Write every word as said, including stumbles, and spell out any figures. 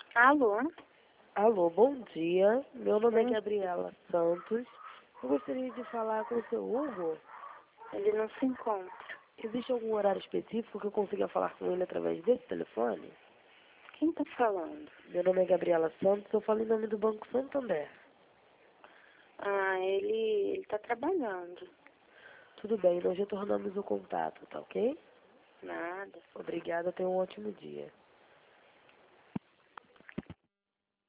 Alô? Alô, bom dia. Meu nome é Bom, Gabriela Santos. Eu gostaria de falar com o seu Hugo. ele não se encontra. Existe algum horário específico que eu consiga falar com ele através desse telefone? Quem tá falando? Meu nome é Gabriela Santos, eu falo em nome do Banco Santander. Ah, ele, ele tá trabalhando. Tudo bem, nós retornamos o contato, tá ok? Nada. Obrigada, tenha um ótimo dia.